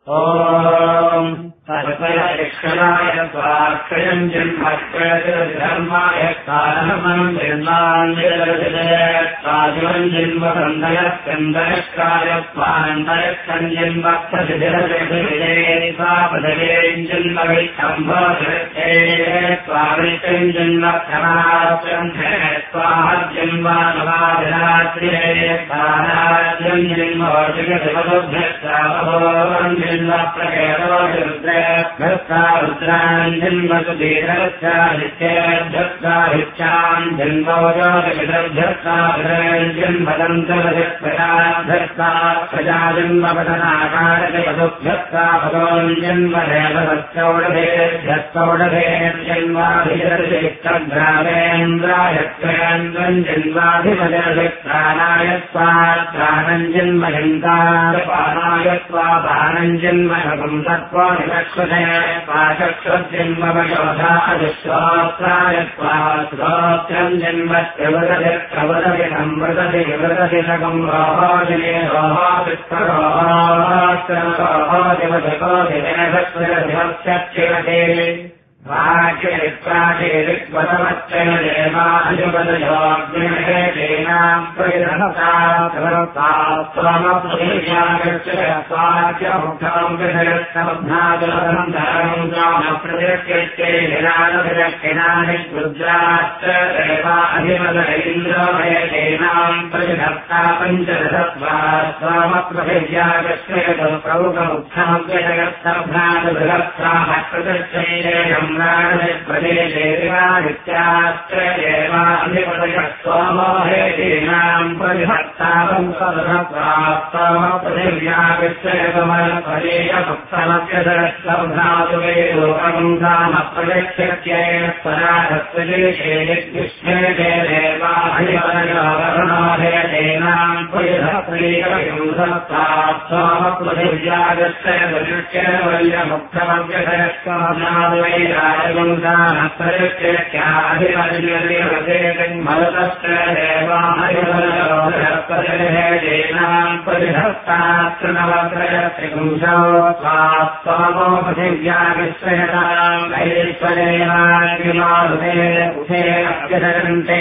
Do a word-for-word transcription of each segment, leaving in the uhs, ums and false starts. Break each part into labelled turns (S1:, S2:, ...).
S1: ॐ सर्वयक्षणाय स्वाक्षयम् जन्मक्षयधर्माय कारणमम् जन्मान्यजन्मम् जन्मसन्धयः स्कन्दयश्काय स्वानन्दयक्षम् जन्मक्षधिरजयेसापदयेम् जन्मविच्छम्भे स्वामिकम् जन्मक्षणाश्रम् स्वाहजन्मानवाधिरात्रिये स्वाहाज्यम् जन्मवर्षिकशिवभ्यश्चावम् जन्मप्रकेतवरुद्रभ्यस्ता रुद्रान् जन्मसुधीरश्चादित्यभ्यस्ताभिक्षाम् जन्मवजोदविदभ्यस्ता जन्मदन्तवजत्प्रजाभ्यस्ता प्रजा जन्मपदनाकारकपदुभ्यस्ता भगवन् जन्मदेवभक्तौडभेभ्यस्तौडभेर्जन्माभिरतिग्रामेन्द्रायत्रेन्द्रम् जन्माभिमजरभिप्राणाय स्वात्राणम् जन्महिन्दाय स्वाभानम् जन्महकम् तत्त्वानिलक्ष्मणे स्वाचक्षुर्जन्मवयोधादिश्वात्राय स्वाश्रोत्रम् जन्मत्यवदधिर्कवदधिरम् वदधि वदधिरकम् रोहोजने रोहोदिनेरोहोदिवधिकोदिनेभस्वरधिवक्षक्षिरते वाक्यरिक्वाचेरिक्वतमच्चन देवाधिपदयोग्निमहे तेनाम् परिदहसा स्वामप्रतिज्ञागच्छाच्यमुक्तम् विषयस्तमध्नादलम् धरम् गामप्रतिष्ठे निरानभिरक्षिणानि रुद्राश्च देवाधिपदईन्द्रमहे तेनाम् परिदहसा पञ्चदशत्वा स्वामप्रतिज्ञागच्छेतु प्रमुखमुक्तम् विषयस्तमध्नादबृहत्सामः प्रतिष्ठेयम् प्रदेशेवादित्याश्रयेवाधिपतयः स्वामोहेतीनाम् परिभक्तावम् सदृहप्राप्तामपरिव्यापिक्षयकमलपरेयभक्तमभ्यदरस्तवधातुवे लोकम् धामप्रदक्षत्ये स्वराधत्वदेशे विष्णेते देवाधिपतयोवरुणोहेतीनाम् परिभक्तैकविंशत्तात्स्वामप्रतिव्यागश्चयवल्यमुक्तमभ्यदरस्तवधातुवे मलतश्चेवाधिपतिर्देवाधिपतिर्देनाम् परिधत्तात्रिनवत्रयत्रिपुंसौ स्वामोपथिव्यागश्रयताम् ऐश्वरेणाग्निमारुते उषे अभ्यसरन्ते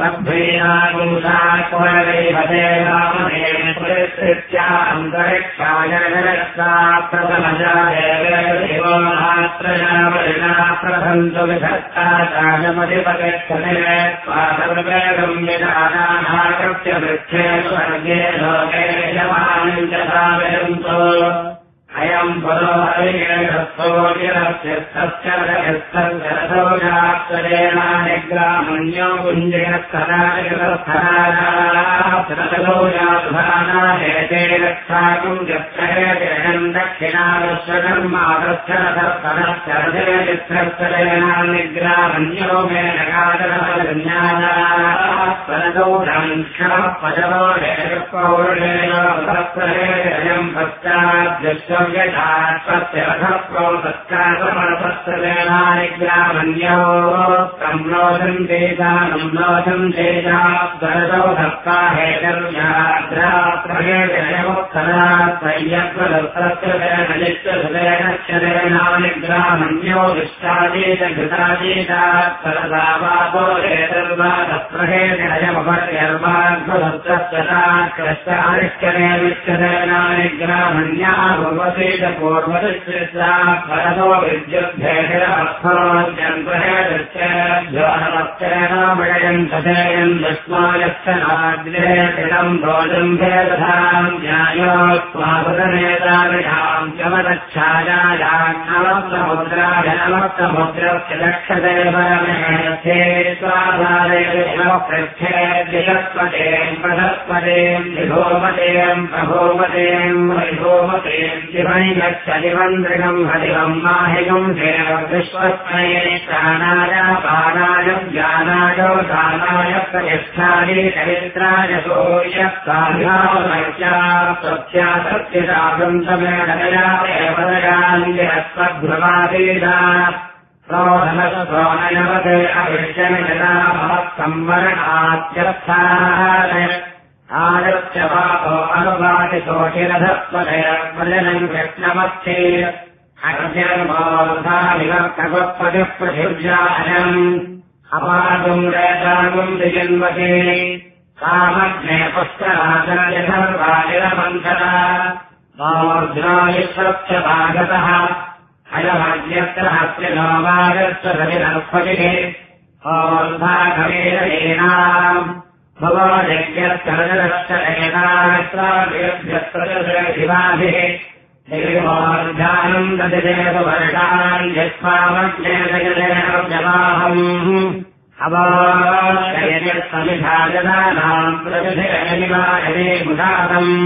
S1: सभ्येनागुंसाकुहरैहते रामने परिस्थित्यान्तरिक्षाय जगत्सा प्रथमजादेव देवमात्रया प्रभन्तु विधत्ताचार्यमधिपतिष्ठते स्वासर्वेदम् विधानानाकृत्य वृक्षे स्वर्गे लोके यमानम् च साविरन्तु अयम् परो हरिकेशस्तोर्यस्य रसौजाक्षरेणानिग्रामण्यो कुञ्जयस्थराजस्थराजाधरानाहेते रक्षाकुम् जक्षरेण दक्षिणादुष्टकर्मादक्षरधर्पणश्चरेणानिग्रामण्यो मे नगादरसञ्ज्ञानाः पदगौरङ्क्षपौरुषेण अयम् पश्चाद्यश्च यथात्वसत्कासमनपस्तरेणानिग्रामण्यो सम्नोषम् तेजानम् नोषम् तेजादरसौ धत्ताहेतर्याद्राप्रहेणयमुत्तरात्रय्यप्रदत्तरेणनित्यसुरेणक्षरेणानिग्रामण्यो विष्टादीतघृतादीतात्तरदावापो हेतर्वादप्रहेणयमपर्यर्वाग्भदत्तश्चताकृष्टानिश्चरे विच्छरेणानिग्रामण्या पूर्वदिश्चित्रा विद्युद्भेदर्थोऽन्वहेदश्चेनमक्षरेणामयम् तथेयम् दश्मायश्च नाग्नेतिलम् भोजम् भेदधाम् न्यायोत्वापदनेताविधाम् चमदच्छायायान्नवसमुद्राजनमसमुद्रस्य दक्षते परमेथे स्वाधारेणपृच्छेद्यशस्पतेम् प्रधस्पतेम् विभोमतेम् प्रभोमतेम् वैभोमतेम् शिवैगच्छदिवन्द्रिकम् हरिवम् माहिकम् देव विश्वस्मै प्राणाय पानाय ज्ञानाय दानाय प्रतिष्ठाय चरित्राय सूर्यस्ताभ्यामर्च्या सत्या सत्यदागन्तमेणया देवदयान्यस्वभ्रवादीदा सोनयवते अविष्यमिदा भवत्संवरणात्यर्थाय आगत्य पातो अनुवादितोषिरधत्वनम् कृष्णमस्ते अर्जन्मोधानिवर्तगोत्पतिपृथिव्यायम् अपादुम् रेतागुम् दिजन्वते कामग्ने पुष्कराजनयधर्वानिरमन्थरा मोर्ध्वायुष्वस्य भागतः अयमद्यत्र हस्य नोमागस्य रविनर्पतिः ओर्धाघवेरयेनाम् भगवद्यश्चरजरश्चरेणात्राभ्यश्चरशिवाभिः निर्मोर्धानम् दधिदेववर्षान् यस्मामज्ञेजयजयजमाहम् अवाशयनिर्समिधाजनानाम् प्रतिनिवायने मुदातम्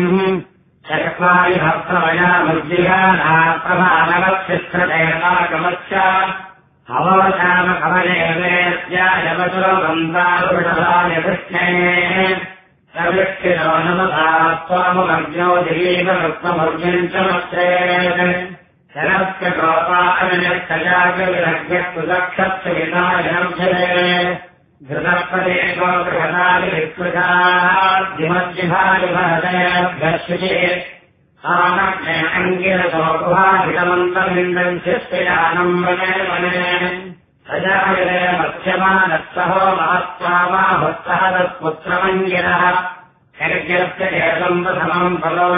S1: चक्वायुभक्तमयामुद्दिगाना प्रभानवक्षिस्त्रदेवागमश्च अवोचामकमले वेद्यायवसुरवन्दारुषधाय कृष्णे प्रवृष्टिरो नमसा त्वामुमग्नो दिलीपवृत्तमुर्गम् च मत्रेत् शरस्य गोपालनिष्ठजागविरग्यस्तु दक्षस्य विनायनम् घृतपदे गोगृहदादिविस्पृशाद्धिमद्विभाविभरतयभ्यश्चिते सामग्ने अङ्गिरसो गुहाभितमन्तमिन्दम् शिष्टयानम् वने वने सजाविरे मत्स्यमानत्सहो महत्त्वामाहुत्सह तत्पुत्रमङ्गिरः यज्ञस्य केतम् प्रथमम्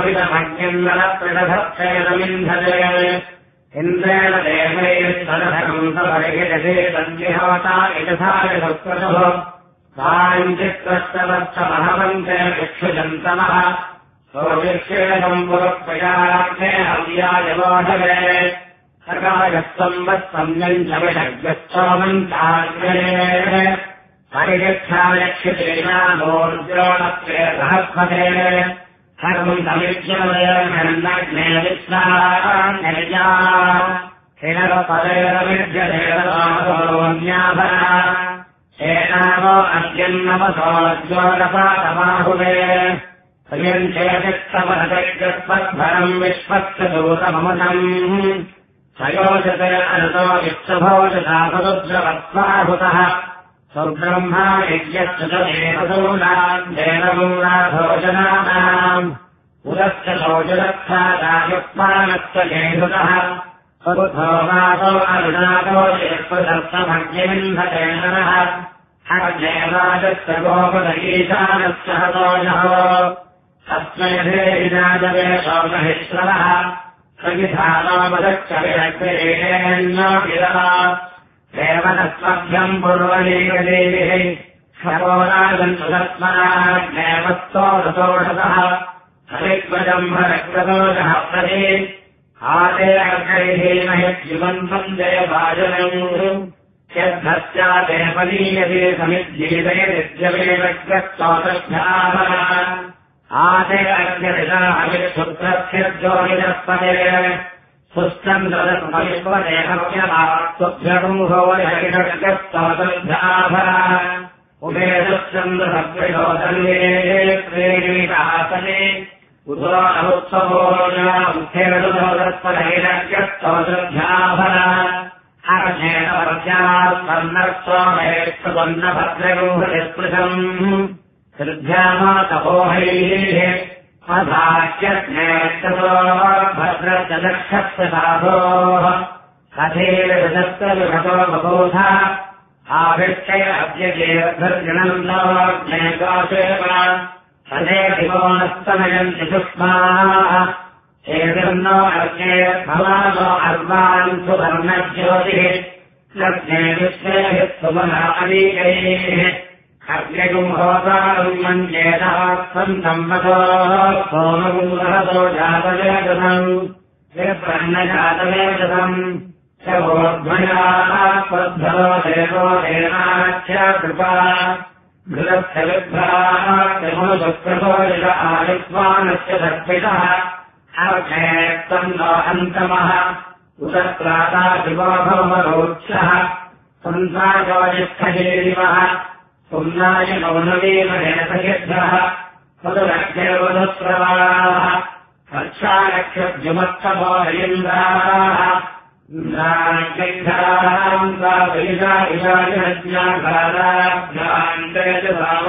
S1: फलोहितमज्ञन्दलप्रदधत्सेदमिन्धते इन्द्रेण देवैस्तदधकम् सपरिहितसे तद्विहोता इतथाय सत्कृतुः साञ्चित्तस्तवत्समहवन्ते भिक्षुजन्तमः सोऽविक्षेणम् पुरप्रजाग्ने हव्यायवोढवे सकायस्तम्बत्सम्यम् च विषग्यस्तोमम् चाग्ने परिगच्छायक्षितेनामोर्जोणत्वे सहस्पते सर्वम् समिज्यमयन्नग्ने विश्रान्यजा हिनरपदेरविद्यदेवन्याभरा हेनावो अद्यन्नवसोज्वलपातमाहुवे स्वयम् चेतिस्तमनदैकस्मद्भरम् विश्वस्य दूतममतम् सयोजते अनतो विश्वभोजसापरुद्रवत्साहुतः सुब्रह्मा यज्ञस्तुतदेवसूनाम् देवमूलाभोजनानाम् उदस्य सौजरक्षादायुक्मानस्य केतुतः स्वबुधो वासो अरुणातो यत्प्रदर्शमज्ञविन्धतेनः अग्नेवाजस्य गोपदईशानस्य हतोजः तस्मै धेरिनादवे सौमहिश्वरः सविधानोपदस्य विरग्रेणेन्नो गिरः देवनस्मभ्यम् पूर्वलीगदेविः शरोरागन्तुदत्मनाग्नेवस्तोषतः हरिग्वजम्भरग्रदोषः प्रदे आदे अर्घैधीमहिज्युमन्तम् जयभाजनम् यद्धस्यादेवलीयते समिज्जीवयेद्यवेदग्रस्तोतभ्याः आदे अर्घ्यविषाहविक्षुत्रस्यज्योनिरस्पदे सुश्चन्द्रभ्यगुम्भोजगिरगस्तोतभ्याभरा उभेदश्चन्द्रभद्रिहोदन्ये प्रेणीकासने उदोनमुत्सवोऽस्पदगिरगस्तोतभ्याभरा अर्घेण वर्जात्मन्नक्षोमेष्टुवन्नभद्रगुम्भस्पृशम् श्रद्ध्यामातपोहैः अभाष्यज्ञेष्टतो भद्रचदक्षस्य साधोः कथेरजस्तविभतो बबोध आविष्टय अद्यजेर्भर्जनम् लोज्ञेकाशेव सदे दिवोनस्तमयन्ति सुष्माः एतन्नो अर्घेर्भवानो अर्वान् सुवर्णज्योतिः लग्ने विश्वेभिः सुमना अनीकैः अग्निगुम्भोतारम् मन्येतः सन्तम् वसो सोमगुम्भतो जातवेदनम् विप्रह्नजातवेदनम् च वोर्ध्वयाः स्वद्धरो देवो देवाख्या कृपा घृतस्य विभ्राः त्रिमुनुसुकृतो यश आयुष्मानस्य दर्पितः अर्घेत्तम् नो अन्तमः उतत्राता शिवो भवरोक्षः सन्ताजोजिष्ठजीवः पुन्नाय मौनवीमहेतयद्धः मधुरग्निर्वधुस्रवाः रक्षारक्षद्युमत्तमो हयिन्द्राः नाग्निघ्राम् सावैषा इषाजनज्ञाघाराभ्यान्ते च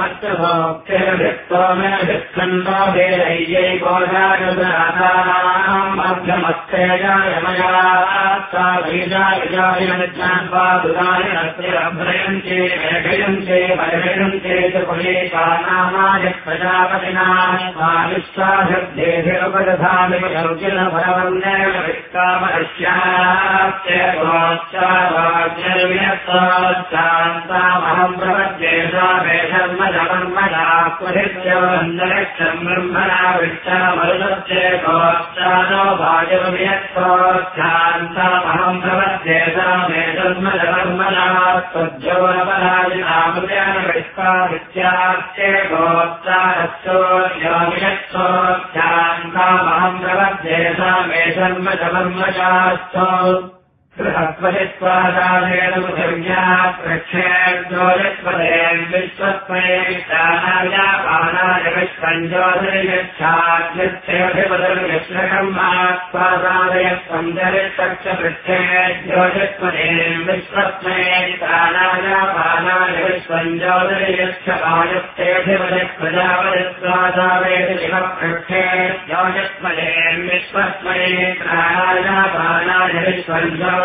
S1: सामर्थ्यभोक्तिर्भित्तोमेभित्खण्डोभेदैयै गोधायुधानाम् मध्यमस्तेजायमया सावैषा इषाजनज्ञान्वादुदानि अस्तिरभ्रयन्ते मेघयन्ते भययन्ते च कुलेकानामाय प्रजापतिना स्वामिष्टाभिर्देभिरुपदधामि योगिनभरवन्नेन वित्तामहस्या शान्तामहम् प्रपद्येषा मे धर्मजमन्मजा स्वहित्यवन्दलक्षम् ब्रह्मणा विष्टामरुदत्ये गोश्चानो भाजवयत्सोच्छान्तामहम् प्रपद्येषा मे धर्मजमन्मजा स्वज्योरपराजिनामृतेन विष्टावित्याख्ये गोश्चारस्योर्योगियत्सोच्छान्तामहम् प्रपद्येषा मे धर्मजमन्मजास्तु बृहस्पतित्वादानेन पृथिव्या प्रक्षेर्जोजस्पदेन् विश्वस्मये विष्टानाय पानाय विष्पञ्जोदरिगच्छाद्यच्छेऽधिपतिर्विश्वकर्मात्पादाय सञ्जरिष्टक्ष पृच्छेर्जोजस्पदेन् विश्वस्मये विष्टानाय पानाय विष्पञ्जोदरिगच्छायुक्तेऽधिपतिः प्रजापतिस्वादावेति इव प्रक्षेर्जोजस्पदेन् विश्वस्मये प्राणाय पानाय विष्पञ्जो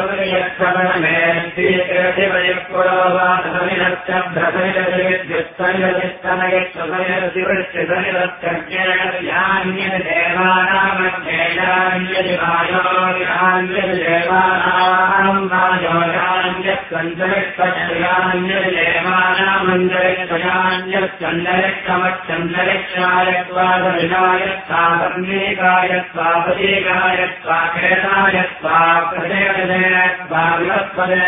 S1: स्वाविवत्पदे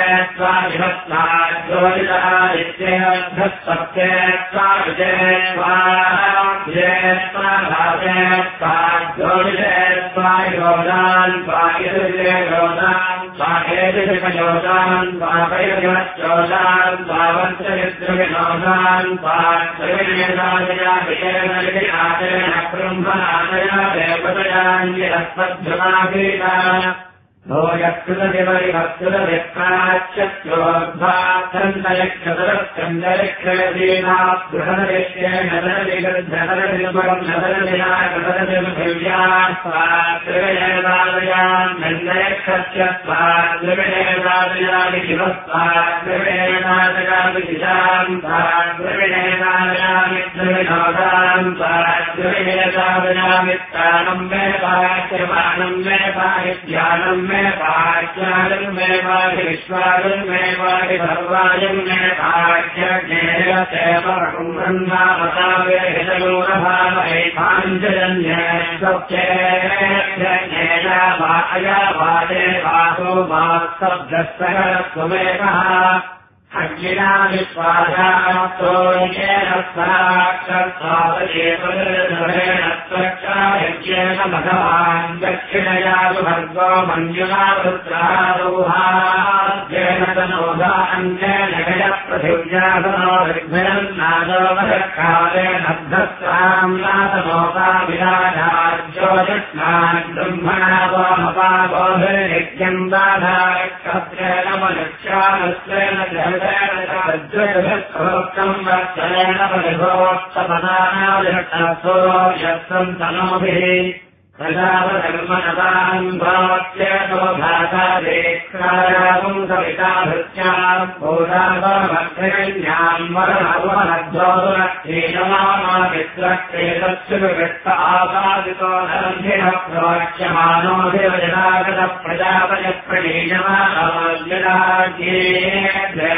S1: स्वाविवत्साद्योदितादित्यर्थसप्ते स्वाविजे स्वाजे स्वाभाजे स्वाद्योदिते स्वायोदान् स्वायुजे योदान् स्वाहेदिशयोदान् स्वावैर्यवच्चोदान् स्वावन्त्रविद्रुविनोदान् स्वाद्रविणेदादया विषयनलिआदेन ब्रह्मणादया देवतयान्यस्मद्भ्रमाभीता भोजकृतदिवरिभक्तुरव्यक्ताच्छत्योद्भान्तयक्षतरश्चन्दरिक्षयदीना बृहदरिष्येण नदरदिगर्धनरनिर्मलम् नदरदिनाकदरदिर्भव्या स्वात्रिविणेदादयान् नन्दयक्षस्यत्वाद्रिविणेदादयानि शिवस्वाद्रिविणेदादयानि दिशाम् स्वाद्रिविणेदादयानि द्रविनोदान् स्वाद्रिविणेदादयानि प्राणम् मे पाह्यमानम् मे पाहिध्यानम् मे पाह्यालम् मे पाहि विश्वालम् मे पाहि सर्वायम् मे पाह्यज्ञेयसेवकम् ब्रह्मावतावे हितयोरभावै पाञ्चजन्ये स्वप्येभ्यज्ञेया माया वादे वासो वात्सब्दस्सहरस्वमेकः अग्निना विश्वासातो येन साक्षात्सावयेन स्वच्छायज्ञेन भगवान् दक्षिणयासु भर्गो मञ्जुना वृत्रारोहाद्येन तनोदान्येन गजपृथिव्यासनो विघ्नन्नादोपदकालेन अब्धस्ताम् नातनोका विराजाज्योतिष्मान् ब्रह्मणा वामपागोभिर्यज्ञम् बाधाक्षत्रेण मनुष्यानुस्वेन वज्रभक्तम् वत्सलेन परिभोक्तपदानादिषो यत्सम् तनोभिः प्रजापधर्मनताम् भात्यतो भासादेक्रायाम् सविताभृत्याम् भूतापमग्रगण्याम् वरमवनध्वोदुरक्षीयमामाविद्रक्षेतस्युविवृत्त आसादितो नरन्धिः प्रवाच्यमानोऽधिवजनागतः प्रजापतिप्रणीयमानोऽज्ञराज्ञे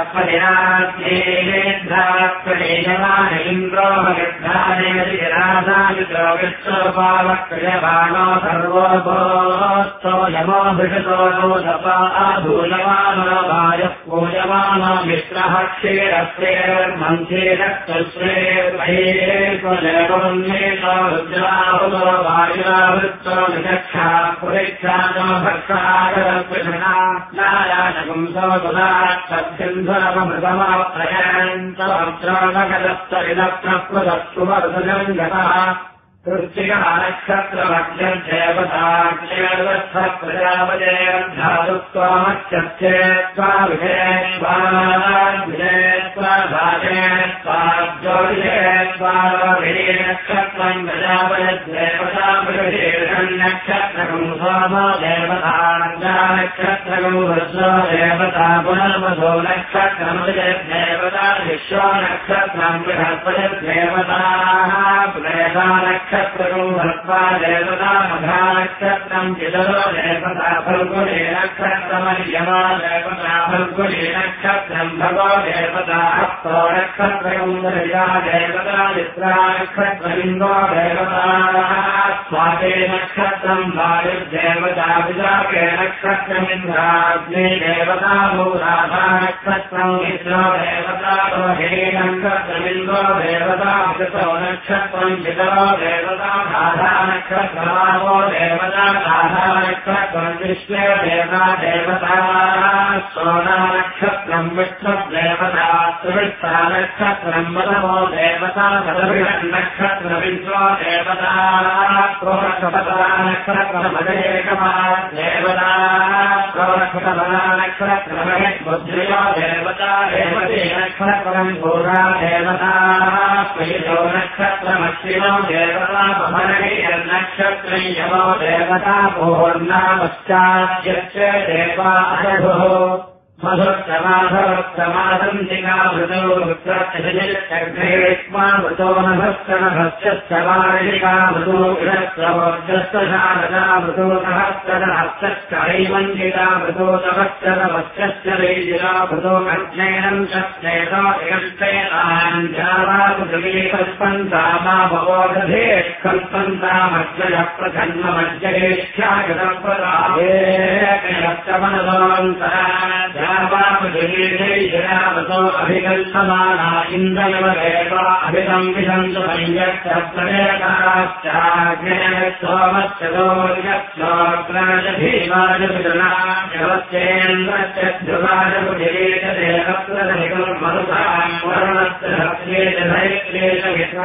S1: बृहस्पतिराज्ञेन्द्राः इन्द्रो मगिर्धानेति जनादायुतो विश्वपावक्रिय बाणो सर्वोभोस्तो यमोभिषतो रोदपा आधूयमानो वायः पूयमानो मित्रः क्षीरश्रेरस्तेर्मन्थेरक्तश्रेर्मयेष्वदेवन्नेतो रुद्राहुतो वायुरावृत्तो निचक्षा पुरिच्छानो भक्षागरस्पृशना नारायणपुंसो सुधात्तसिन्धुरमृतमाप्रयन्तवक्त्रानगदस्तरिदप्रकृतस्सुवर्धजम् गतः कृत्तिकानक्षत्रमग्निर्देवताग्निर्वत्सः प्रजापतेर्धातुत्वामच्छे स्वाभिषेत्वा विषयत्वा भाजयत्वा ज्योतिषयत्वा नक्षत्रम् प्रजापतिर्देवतामृषेषन्नक्षत्रकम् सोमो देवता नक्षत्रकम् वृषो देवता पुनर्वसो नक्षत्रमृजदेवता विश्वो नक्षत्रम् बृहस्पतिर्देवताः प्रेता नक्षत्रकम् भक्त्वा देवता मघा नक्षत्रम् चिदरो देवता फल्गुणी नक्षत्रमर्यमा देवता फल्गुणी नक्षत्रम् भगो देवता हस्तो नक्षत्रकम् दर्या देवता चित्रा नक्षत्रलिङ्गो देवता स्वाते नक्षत्रम् वायुर्देवता विशाखे नक्षत्रमिन्द्राग्ने देवता भूराधा नक्षत्रम् विष्णो देवता रोहिणी नक्षत्रमिन्द्रो देवता विशतो नक्षत्रम् चितरो देवता राधा नक्षत्रमावो देवता राधा नक्षत्रम् विष्णे देवता देवता सोना नक्षत्रम् विष्णुर्देवता सुविष्टा नक्षत्रम् वदवो देवता नक्षत्रमिन्द्रो देवता क्रोरक्षपदा नक्षत्रमजयेकमा देवता क्रोरक्षपदा नक्षत्रमहिद्बुद्धियो देवता रेवती नक्षत्रम् भूरा देवता स्वीयो नक्षत्रमश्विनो देवता पवनैर्नक्षत्रम् यमो देवता पूर्णामश्चाद्यश्च देवा अषभुः मधुस्तमाधवस्तमादन्तिकामृतो वृत्रक्षिजिर्ग्रेष्मामृतो नभस्तनभश्चस्तवारिकामृतो विरस्रवोजस्तशारदामृतो सहस्रहस्तश्चैमञ्जितामृतो तपश्चरवश्चश्च वैजिरामृतो अज्ञैनम् चेताञ्जावापृथ्वीपस्पन्तामा भवोदधे कल्पन्तामज्जयः प्रजन्ममज्जयेष्यागतप्रदाभेकमनसोऽन्तरा वापृथ्वीजैरामृतो अभिकल्पमाना इन्द्रयवदेव अभिसंविशन्तु संयक्षप्रदेकाश्चाग्नेय सोमश्चोर्यक्षोग्राज भीमाज विदुनाश्चेन्द्रश्च ध्रुवाजपुरेश देवप्रदहिकम् वरुणस्य भक्तेज धैत्रेश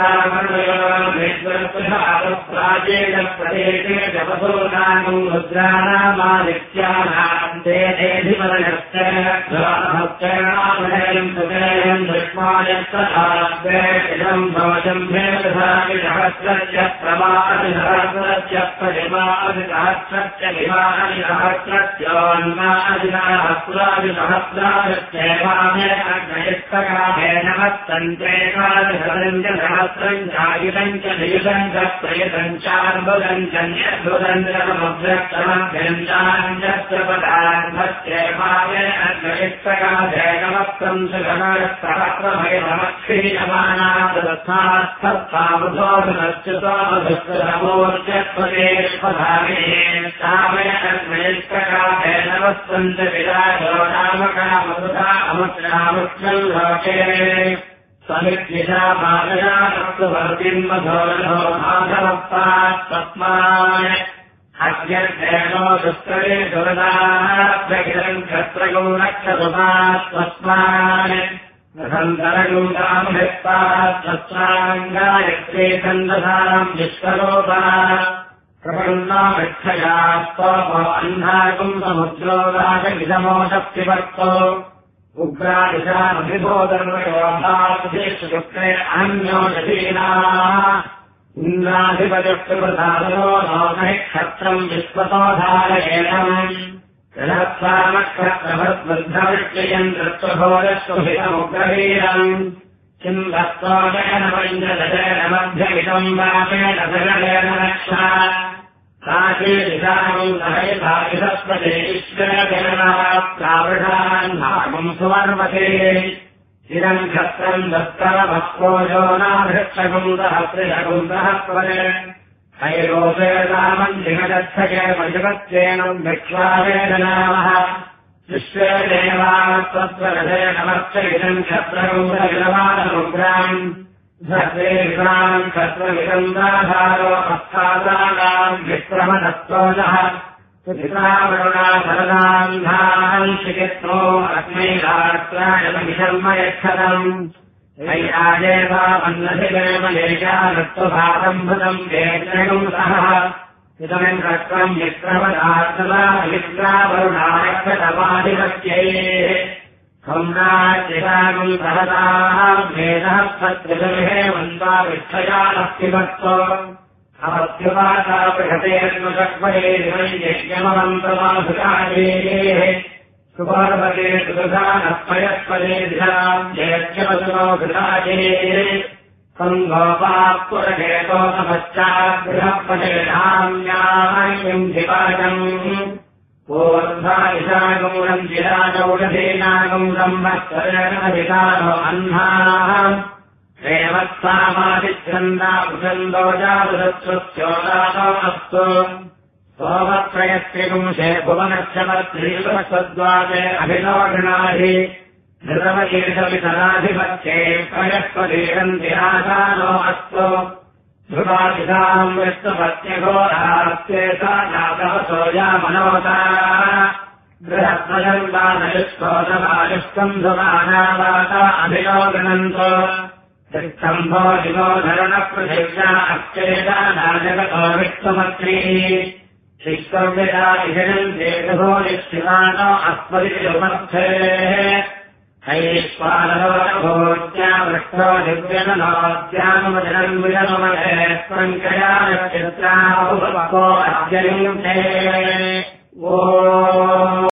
S1: विश्रामणयोप्राजेज प्रदेशे जपसोनागम् रुद्राणामादित्यानाम् ते देधिपदयश्च भक्तैर्नामधैर्यम् सुतेयम् दृष्मायस्तथाद्वैषम् भवशम् भेदधाविसहस्रस्य प्रमादिसहस्रस्य प्रतिमादिसहस्रस्य विमादिसहस्रस्योन्मादिसहस्रादिसहस्रादित्येवामे अग्नयस्तकामे नमस्तन्त्रेकादिसहस्रम् च सहस्रम् चायुधम् च नियुधम् च प्रयुधम् चार्बुदम् च न्यद्भुदम् च समुद्रक्रमभ्यम् चाञ्जस्त्रपदार्थस्येवामे अग्नयस्तकाधेनमस्तम् सुगणस्तहस्रभयमक्षीयमानादस्थास्तत्तामुधोर्नश्चितोमधुस्रमोर्जत्वदेष्पधामे सामे अग्नयस्तकाधेनमस्तम् च विराजो नामकामरुधा अमुत्रामुष्णम् लोके समिद्विषा मादया तत्त्ववर्तिम् मधोरथो माधवत्तात्तस्माय अज्ञर्देनो दुष्करे दुरदाभ्यगिरम् क्षत्रगौ रक्षसुभात्तस्मान् रथन्तरगौतामभित्तात्तस्माङ्गायत्रे छन्दसाम् विश्वलोपा प्रपन्नामिच्छया स्तोमो अह्नागुम् समुद्रो राजविदमोदप्तिवर्तो उग्रादिशामभिभोदर्वयोधात्रे अन्योदशीनाः इन्द्राधिपतिप्रसादो नो नहि क्षत्रम् विश्वतो धारयेणम् ऋणत्सामक्षत्रभद्वृद्धविष्यम् दृष्टभोजस्वभितमुग्रवीरम् किम् दत्तोजयनमञ्जदशेन मध्यमिदम् वामेन सगलेन रक्षा काशीदिशाम् सहैधाविधस्पते ईश्वरजननाप्रावृषान्नागम् सुवर्वते इदम् क्षत्रम् दत्तरभक्रोजो नाभृक्षगुम् सहस्रिषगुम् सहस्वरे हैरोपेदामन्दिमदर्थके मजुगत्येनम् भिक्ष्वावेदनामः विश्वे देवात्वत्वरथेनमर्च इदम् क्षत्रगुम् विलमानमुग्राम् धर्ते विषाम् क्षत्रमिदम् दाधारो अस्थादानाम् विक्रमदत्तोजः सुधितावरुणा भरदान्धाम् शिखित्रो अग्नैरात्रायमभिशर्म यच्छतम् ऐराजेवामन्नधिगणमलेशानत्वभासम्भृतम् वेत्रगम् सह इदमिम् रक्तम् मित्रवदात्मवित्रावरुणायक्षतमाधिपत्यैः सम्राज्यशागम् सहताः वेदः सत्रिगृहे वन्दाविष्ठयानस्तिमत्व अवत्युपाता बृहतेर्नुषक्वये यज्ञमवन्तमाभुताजेः सुपार्वते सुदृशानःपयस्पदे धिराम् जयज्ञमसुनोभृताजेः सङ्गोपात्पुरहेतो नमश्चाग्रहपदेनाम्यायम् धिवाजम् ऊर्ध्वादिशागौरम् जिरागौरधेनागम् संवत्सरेणभितानो अह्नाः श्रेवत्सामादिच्छन्दा भुजन्दो जातुदत्सुस्योदातो अस्तु सोमत्रयस्त्रिपुंशे भुवनस्य वर्त्रीवसद्वादे अभिनोगणाहि धृतमकीर्षवितराधिपत्ये प्रयस्पदीरन्ति आशानो अस्तु ध्रुवादिशाम् विष्णुपत्यघोरास्ते सा जातवसो यामनोता बृहत्प्रजन्दानयुष्टोदवायुष्कम् ध्रुवानावाता अभिनोगणन्तो त्रिस्तम्भो दिवोधरणपृथिव्या अक्षेदानाजगतो विष्णुमत्रीः शिष्टव्यता इषयन्ते गृहो निश्चिवानो अस्मदितिरुपस्थेः ऐश्वानरोभोज्या वृष्टो दिव्यनोद्यानुमजनम् विजनुमहे स्वङ्कया नक्षत्राहुपको अद्ययुङ्क्ते ओ